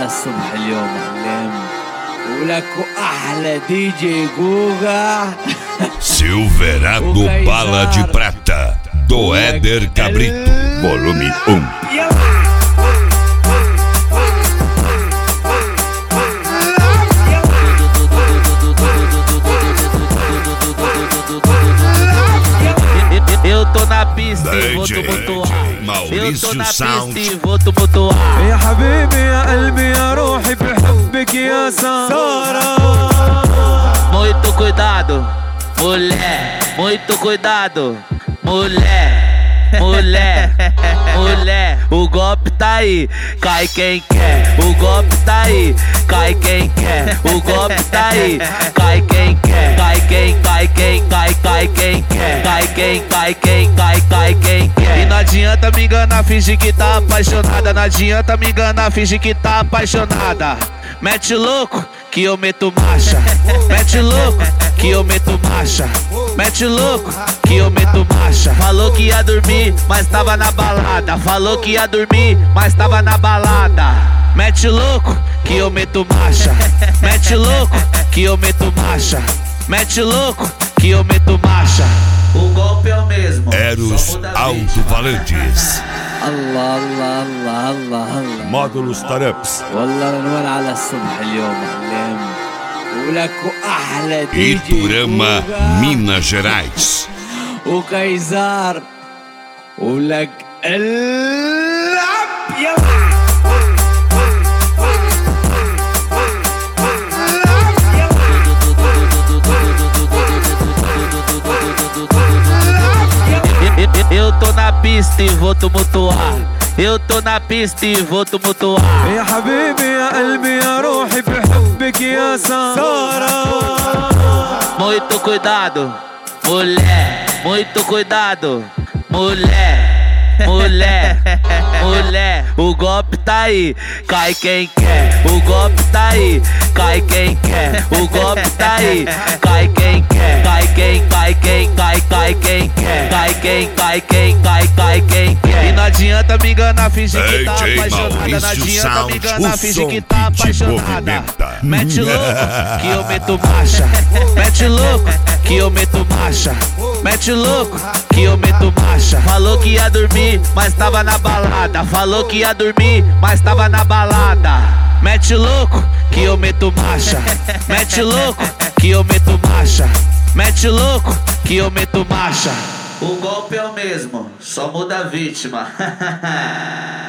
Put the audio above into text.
على الصبح اليوم معلم ولك احلى دي جي جوجا Silverado Bala de Prata do Éder Cabrito, volume 1. Eu tô na pista e vou tumultuar. Eu tô na pista e vou tumultuar. يا حبيبي يا قلبي يا روحي بحبك يا سارة. Muito cuidado, mulher. Muito cuidado, mulher. Mulher, mulher, o golpe tá aí, cai quem quer. O golpe tá aí, cai quem quer. O golpe tá aí, cai quem quer. Cai quem, cai quem, cai quem quer. Cai quem, cai quem, cai quem quer. E não adianta me enganar, fingir que tá apaixonada. Não adianta me enganar, fingir que tá apaixonada. Mete louco que eu meto marcha. Mete louco que eu meto marcha. Mete louco que eu meto marcha. Falou que ia dormir, mas tava na balada. Falou que ia dormir, mas tava na balada. Mete louco que eu meto marcha. Mete louco que eu meto marcha. Mete louco que eu meto marcha. O golpe é o mesmo. Eros Alto-Falantes. الله الله الله الله الله Módulos Tareps. والله الانوار على الصبح اليوم معلم ولك احلى دي جي Iturama, جوجا Minas Gerais. وكيزار ولك العب يا Eu tô na pista e vou tumultuar. Eu tô na pista e vou tumultuar. يا حبيبي يا قلبي يا روحي بحبك يا سارة. Muito cuidado, mulher. Muito cuidado, mulher. Mulher, mulher, o golpe tá aí, cai quem quer. O golpe tá aí, cai quem quer. O golpe tá aí, cai quem quer. Cai quem, cai quem, cai quem quer. Cai quem, cai quem, cai quem quer. E não adianta me enganar, fingir que tá DJ apaixonada. Não Maurício adianta me enganar, Sound, fingir o que som tá que te apaixonada. movimenta. Mete louco que eu meto marcha. Mete louco que eu meto marcha. Mete louco que eu meto marcha. Falou que ia dormir, mas tava na balada. Falou que ia dormir, mas tava na balada. Mete louco que eu meto marcha. Mete louco que eu meto marcha. Mete louco que eu meto marcha. O golpe é o mesmo, só muda a vítima.